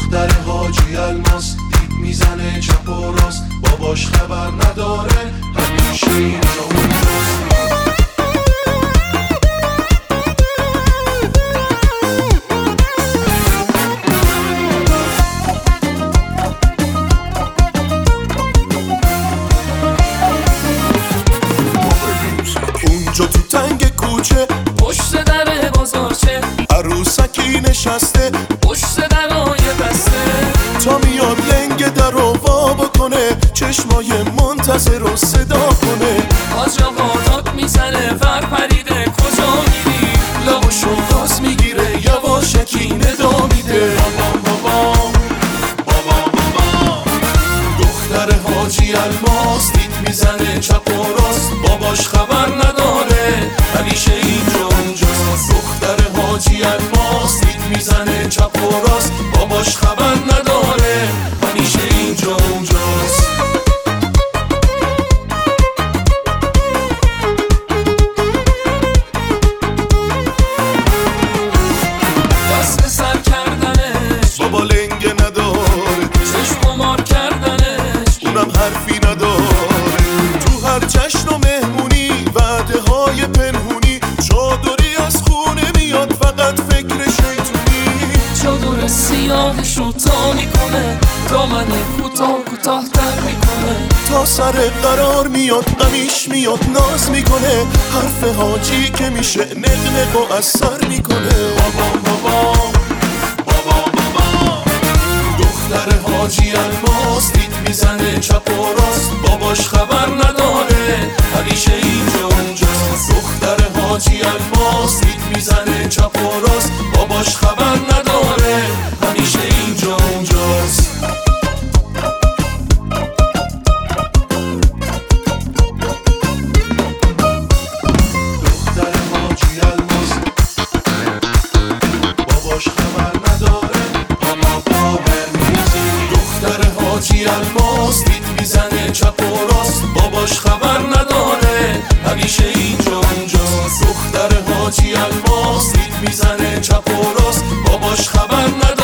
دختر حاجی الماس دید میزنه چپ و راست، باباش خبر نداره همیشه اینجا اونجاست. اونجا تو تنگ کوچه پشت در بازارچه عروسکی نشسته پشت درای بسته، تا میاد لنگ در رو وا بکنه، چشمای منتظر رو صدا کنه. حاج آقا داد میزنه ور پریده کجا میری، لباشو باز میگیره یواشکی ندا میده. دختر حاجی الماس دید میزنه چپ و راست، باباش خبر نداره همیشه اینجا اونجاست. دختر حاجی الماس دید میزنه چپ و راست، باباش خبر نداره همیشه اینجا اونجاست. دست سر کردنش بابا لنگ نداره، چشم مار کردنش اونم حرفی نداره. تو هر جشن و مهمونی وعده های پنهونی، چادری از خونه میاد فقط فکر شیطونی. چادر سیاهش رو تا میکنه، دامن کوتاه تر میکنه، تا سر قرار میاد غمیش میاد ناز میکنه. حرف حاجی که میشه نقنق و اثر میکنه. دختر حاجی الماس دید میزنه چپ و راست، باباش خبر نداره همیشه اینجا اونجاست. دختر حاجی الماس دید میزنه چپ و راست، باباش خبر نداره همیشه اینجا اونجاست. دختر حاجی الماس باباش خبر نداره دختر حاجی الماس دید میزنه چپ و راست، باباش خبر نداره همیشه اینجا اونجاست. دختر حاجی الماس دید میزنه چپ و راست، باباش خبر نداره